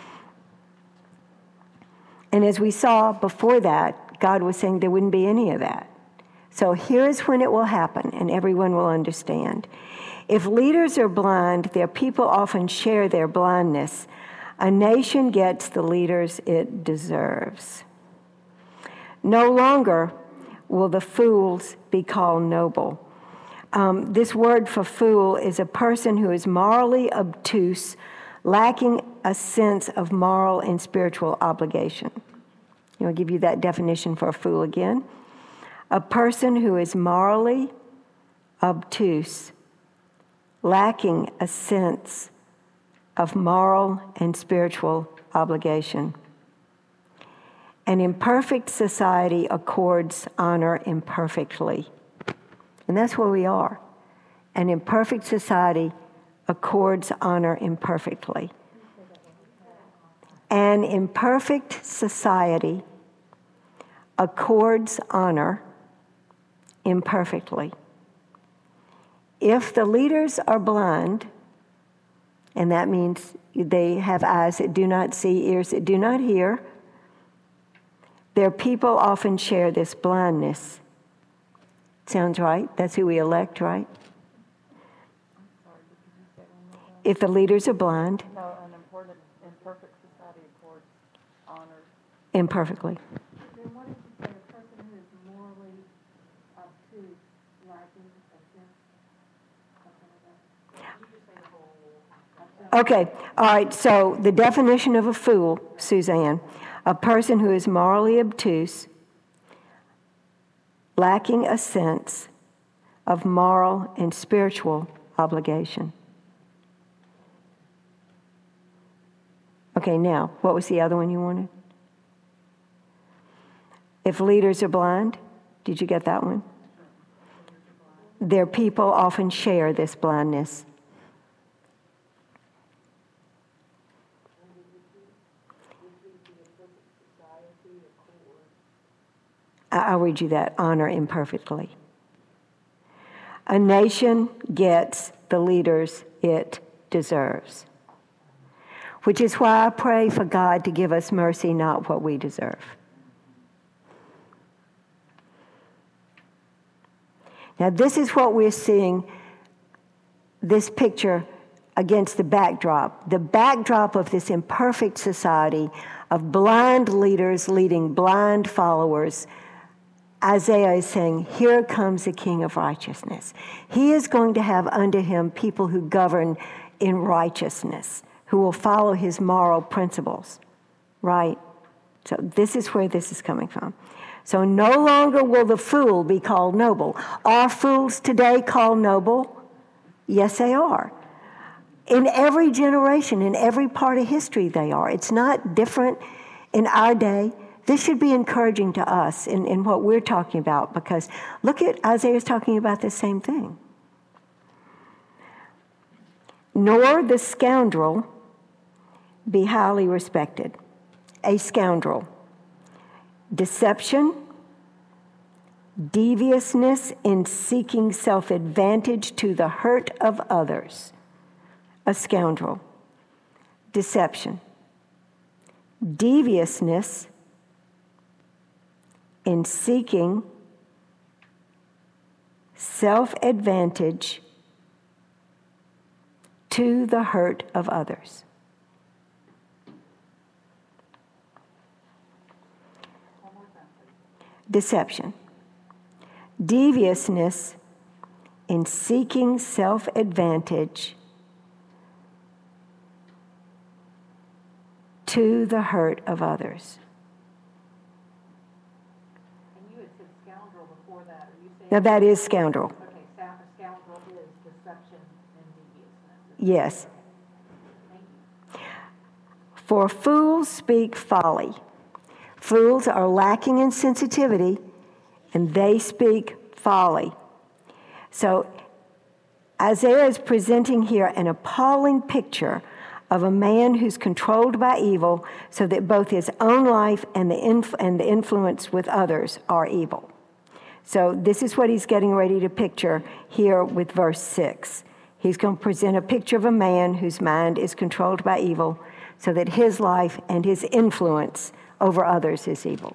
And as we saw before that, God was saying there wouldn't be any of that. So here's when it will happen, and everyone will understand. If leaders are blind, their people often share their blindness. A nation gets the leaders it deserves. No longer will the fools be called noble. Um, this word for fool is a person who is morally obtuse, lacking a sense of moral and spiritual obligation. I'll give you that definition for a fool again. A person who is morally obtuse, lacking a sense of moral and spiritual obligation. An imperfect society accords honor imperfectly. And that's where we are. An imperfect society accords honor imperfectly. An imperfect society accords honor imperfectly. If the leaders are blind, and that means they have eyes that do not see, ears that do not hear, their people often share this blindness. Sounds right? That's who we elect, right? If the leaders are blind. No, an important, imperfect society accords honor imperfectly. Then what did you say, a person who is morally obtuse, lacking a sense, something like that? Did you just say the whole? Okay, all right, so the definition of a fool, Suzanne, a person who is morally obtuse, lacking a sense of moral and spiritual obligation. Okay, now, what was the other one you wanted? If leaders are blind, did you get that one? Their people often share this blindness. I'll read you that. Honor imperfectly. A nation gets the leaders it deserves, which is why I pray for God to give us mercy, not what we deserve. Now, this is what we're seeing, this picture against the backdrop. The backdrop of this imperfect society of blind leaders leading blind followers. Isaiah is saying, here comes the King of righteousness. He is going to have under him people who govern in righteousness, who will follow his moral principles, right? So this is where this is coming from. So no longer will the fool be called noble. Are fools today called noble? Yes, they are. In every generation, in every part of history, they are. It's not different in our day. This should be encouraging to us in, in what we're talking about, because look at Isaiah's talking about the same thing. Nor the scoundrel be highly respected. A scoundrel. Deception, deviousness in seeking self-advantage to the hurt of others. A scoundrel. Deception. Deviousness in seeking self-advantage to the hurt of others. Deception. Deviousness in seeking self-advantage to the hurt of others. Now that is scoundrel. Okay, scoundrel is deception and deviousness. Yes. Thank you. For fools speak folly. Fools are lacking in sensitivity, and they speak folly. So Isaiah is presenting here an appalling picture of a man who's controlled by evil, so that both his own life and the inf- and the influence with others are evil. So this is what he's getting ready to picture here with verse six. He's going to present a picture of a man whose mind is controlled by evil, so that his life and his influence over others is evil.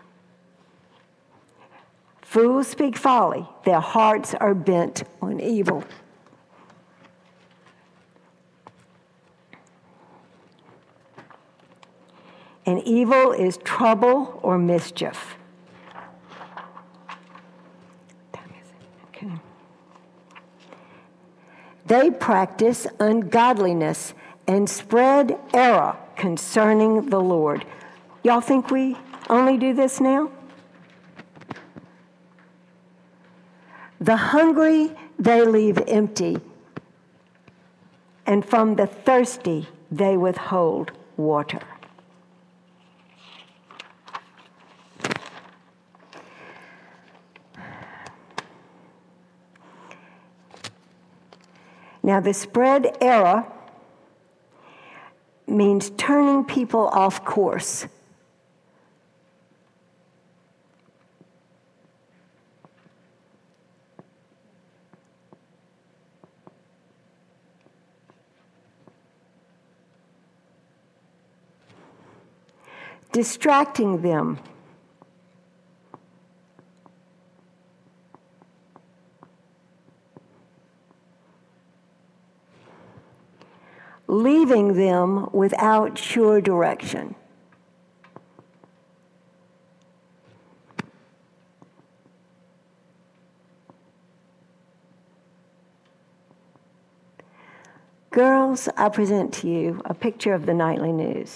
Fools speak folly. Their hearts are bent on evil. And evil is trouble or mischief. Okay. They practice ungodliness and spread error concerning the Lord. Y'all think we only do this now? The hungry they leave empty, and from the thirsty they withhold water. Now, the spread error means turning people off course. Distracting them. Leaving them without sure direction. Girls, I present to you a picture of the nightly news.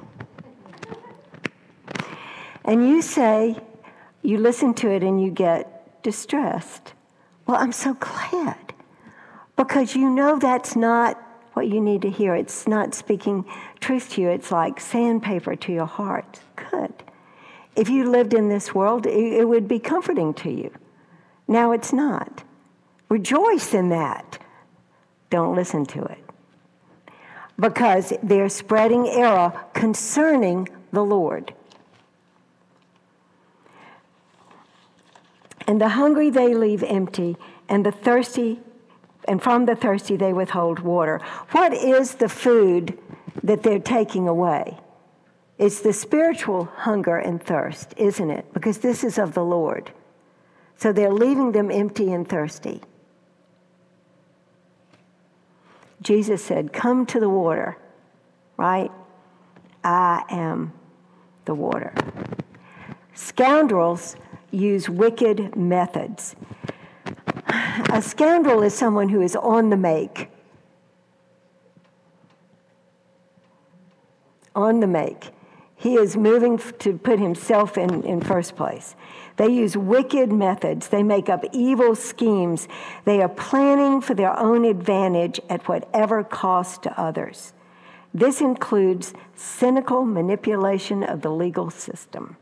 And you say, you listen to it and you get distressed. Well, I'm so glad, because you know that's not what you need to hear. It's not speaking truth to you. It's like sandpaper to your heart. Good. If you lived in this world, it would be comforting to you. Now it's not. Rejoice in that. Don't listen to it. Because they're spreading error concerning the Lord. And the hungry they leave empty, and the thirsty, and from the thirsty they withhold water. What is the food that they're taking away? It's the spiritual hunger and thirst, isn't it? Because this is of the Lord. So they're leaving them empty and thirsty. Jesus said, come to the water, right? I am the water. Scoundrels use wicked methods. A scoundrel is someone who is on the make. On the make. He is moving to put himself in, in first place. They use wicked methods. They make up evil schemes. They are planning for their own advantage at whatever cost to others. This includes cynical manipulation of the legal system.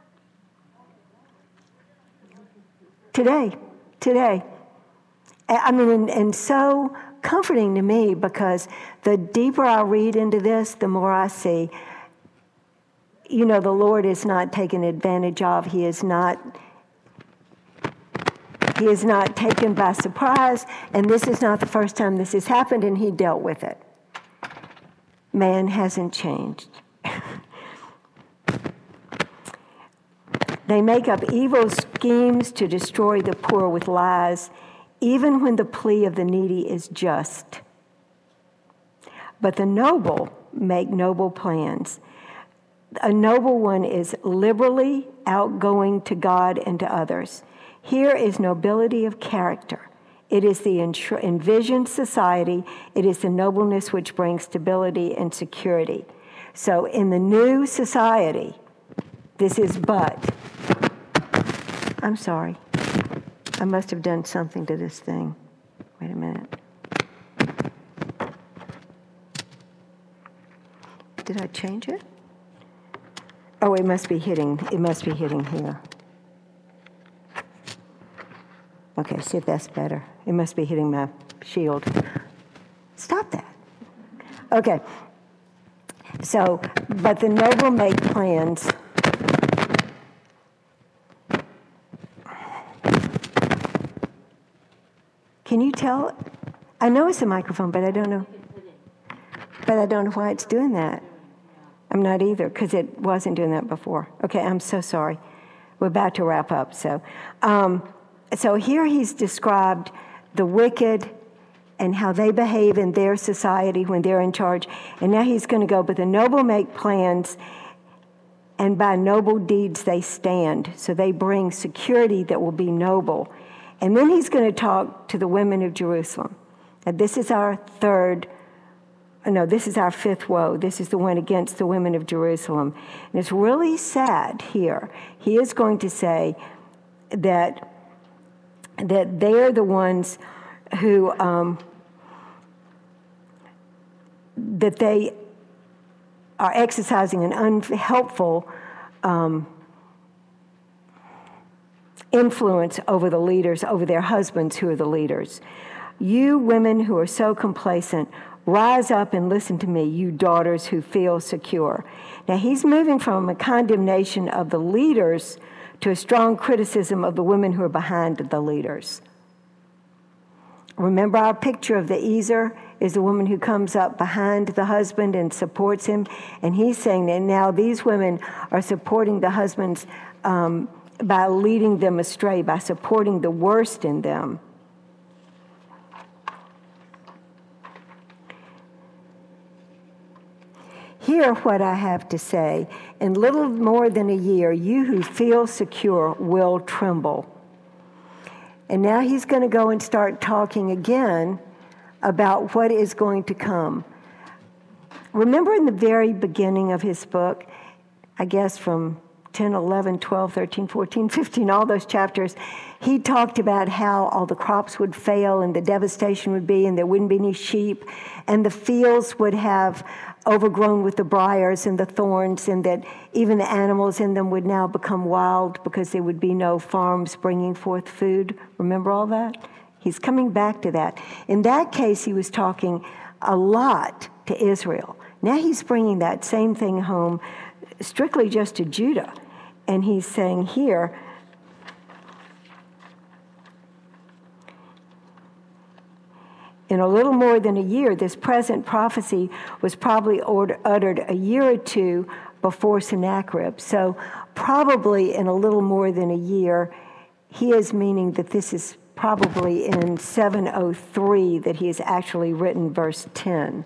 Today, today. I mean, and, and so comforting to me, because the deeper I read into this, the more I see, you know, the Lord is not taken advantage of. He is not, he is not taken by surprise, and this is not the first time this has happened, and he dealt with it. Man hasn't changed. They make up evil schemes to destroy the poor with lies, even when the plea of the needy is just. But the noble make noble plans. A noble one is liberally outgoing to God and to others. Here is nobility of character. It is the envisioned society. It is the nobleness which brings stability and security. So in the new society, this is but. I'm sorry. I must have done something to this thing. Wait a minute. Did I change it? Oh, it must be hitting, it must be hitting here. Okay, see if that's better. It must be hitting my shield. Stop that. Okay. So, but the noble make plans. Can you tell? I know it's a microphone, but I don't know. But I don't know why it's doing that. I'm not either, because it wasn't doing that before. Okay, I'm so sorry. We're about to wrap up. So, um, so here he's described the wicked and how they behave in their society when they're in charge. And now he's going to go, but the noble make plans, and by noble deeds they stand. So they bring security that will be noble. And then he's going to talk to the women of Jerusalem. And this is our third, no, this is our fifth woe. This is the one against the women of Jerusalem. And it's really sad here. He is going to say that, that they're the ones who, um, that they are exercising an unhelpful um, influence over the leaders, over their husbands who are the leaders. You women who are so complacent, rise up and listen to me, you daughters who feel secure. Now he's moving from a condemnation of the leaders to a strong criticism of the women who are behind the leaders. Remember our picture of the Ezer is the woman who comes up behind the husband and supports him. And he's saying that now these women are supporting the husbands um, by leading them astray, by supporting the worst in them. Hear what I have to say. In little more than a year, you who feel secure will tremble. And now he's going to go and start talking again about what is going to come. Remember in the very beginning of his book, I guess from ten, eleven, twelve, thirteen, fourteen, fifteen, all those chapters, he talked about how all the crops would fail and the devastation would be and there wouldn't be any sheep and the fields would have overgrown with the briars and the thorns and that even the animals in them would now become wild because there would be no farms bringing forth food. Remember all that? He's coming back to that. In that case, he was talking a lot to Israel. Now he's bringing that same thing home strictly just to Judah. And he's saying here, in a little more than a year, this present prophecy was probably order, uttered a year or two before Sennacherib. So probably in a little more than a year, he is meaning that this is probably in seven oh three that he has actually written verse ten.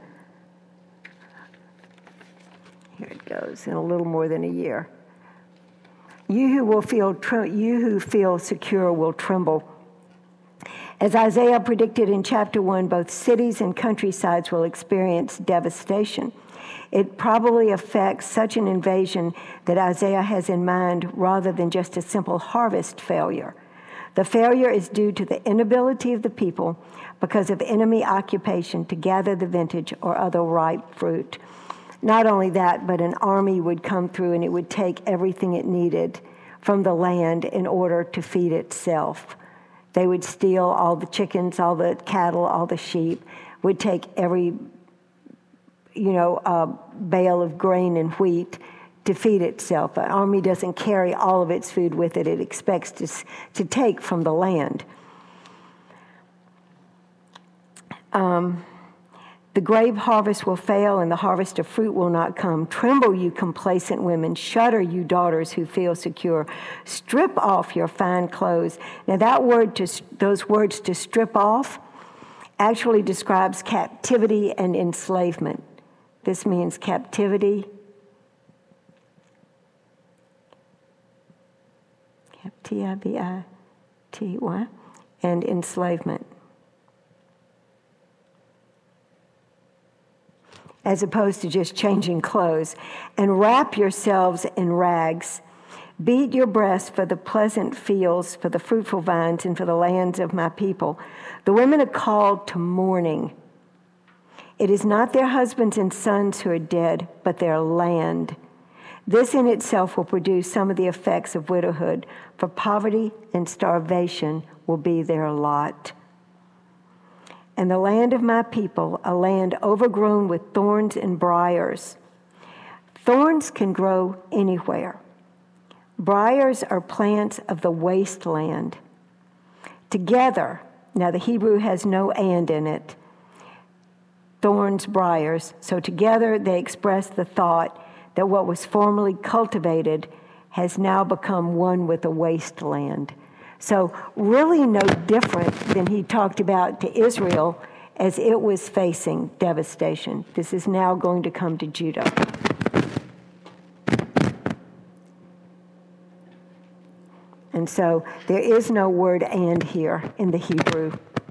Here it goes, in a little more than a year. You who will feel, you who feel secure will tremble. As Isaiah predicted in chapter one, both cities and countrysides will experience devastation. It probably affects such an invasion that Isaiah has in mind rather than just a simple harvest failure. The failure is due to the inability of the people because of enemy occupation to gather the vintage or other ripe fruit. Not only that, but an army would come through and it would take everything it needed from the land in order to feed itself. They would steal all the chickens, all the cattle, all the sheep, would take every, you know, uh, bale of grain and wheat to feed itself. An army doesn't carry all of its food with it. It expects to, to take from the land. Um, the grape harvest will fail and the harvest of fruit will not come. Tremble, you complacent women. Shudder, you daughters who feel secure. Strip off your fine clothes. Now that word, to, those words to strip off, actually describes captivity and enslavement. This means captivity, T I B I T Y, and enslavement. As opposed to just changing clothes. And wrap yourselves in rags. Beat your breasts for the pleasant fields, for the fruitful vines, and for the lands of my people. The women are called to mourning. It is not their husbands and sons who are dead, but their land. This in itself will produce some of the effects of widowhood, for poverty and starvation will be their lot. And the land of my people, a land overgrown with thorns and briars. Thorns can grow anywhere. Briars are plants of the wasteland. Together, now the Hebrew has no and in it, thorns, briars, so together they express the thought that what was formerly cultivated has now become one with a wasteland. So really no different than he talked about to Israel as it was facing devastation. This is now going to come to Judah. And so there is no word and here in the Hebrew.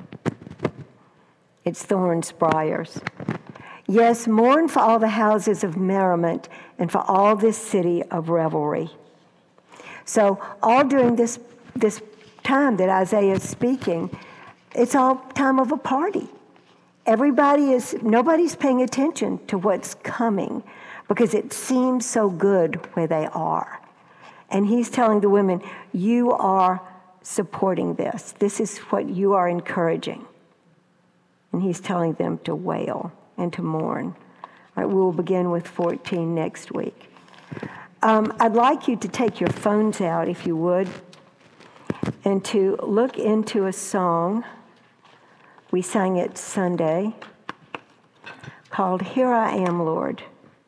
It's thorns, briars. Yes, mourn for all the houses of merriment and for all this city of revelry. So all during this, this time that Isaiah is speaking, it's all time of a party. Everybody is, nobody's paying attention to what's coming because it seems so good where they are. And he's telling the women, you are supporting this. This is what you are encouraging. And he's telling them to wail and to mourn. All right, we will begin with fourteen next week. Um, I'd like you to take your phones out, if you would, and to look into a song. We sang it Sunday, called Here I Am, Lord.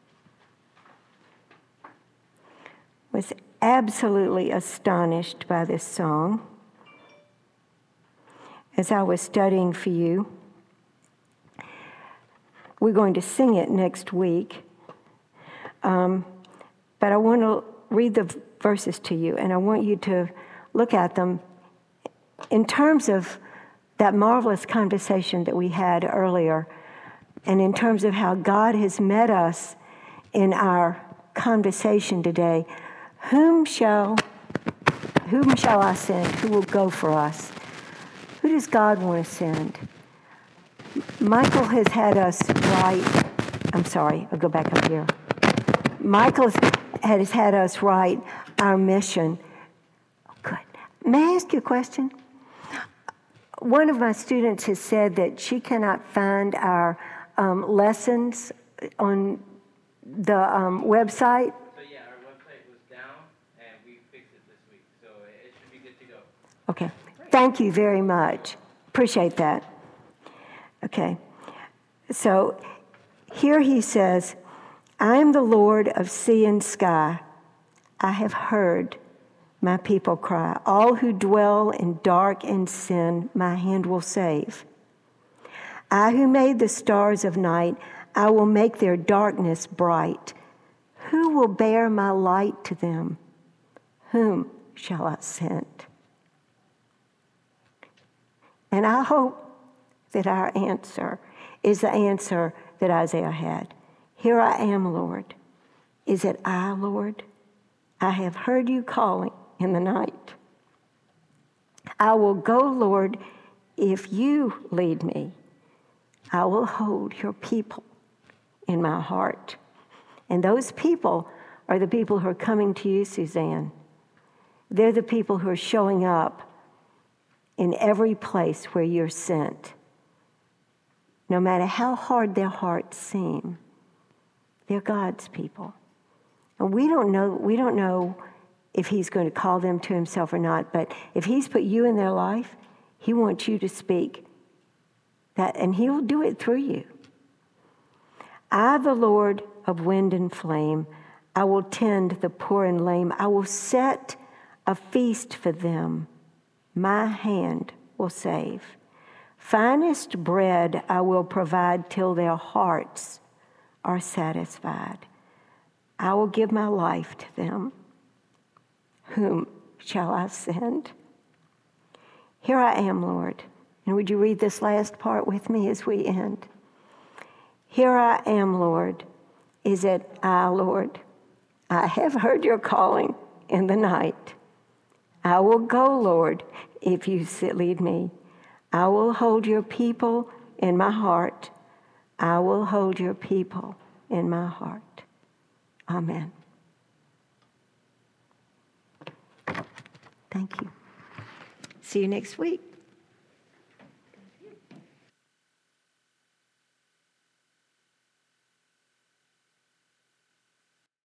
Was absolutely astonished by this song as I was studying for you. We're going to sing it next week. Um, but I want to read the verses to you, and I want you to look at them in terms of that marvelous conversation that we had earlier, and in terms of how God has met us in our conversation today, whom shall, whom shall I send? Who will go for us? Who does God want to send? Michael has had us write, I'm sorry, I'll go back up here. Michael has had us write our mission. Oh, good. May I ask you a question? One of my students has said that she cannot find our um, lessons on the um, website. So yeah, our website was down, and we fixed it this week, so it should be good to go. Okay. Thank you very much. Appreciate that. Okay. So here he says, I am the Lord of sea and sky. I have heard my people cry. All who dwell in dark and sin, my hand will save. I who made the stars of night, I will make their darkness bright. Who will bear my light to them? Whom shall I send? And I hope that our answer is the answer that Isaiah had. Here I am, Lord. Is it I, Lord? I have heard you calling in the night. I will go, Lord, if you lead me. I will hold your people in my heart. And those people are the people who are coming to you, Suzanne. They're the people who are showing up in every place where you're sent. No matter how hard their hearts seem, they're God's people. And we don't know, we don't know if he's going to call them to himself or not, but if he's put you in their life, he wants you to speak that, and he will do it through you. I, the Lord of wind and flame, I will tend the poor and lame. I will set a feast for them. My hand will save. Finest bread I will provide till their hearts are satisfied. I will give my life to them. Whom shall I send? Here I am, Lord. And would you read this last part with me as we end? Here I am, Lord. Is it I, Lord? I have heard your calling in the night. I will go, Lord, if you lead me. I will hold your people in my heart. I will hold your people in my heart. Amen. Thank you. See you next week.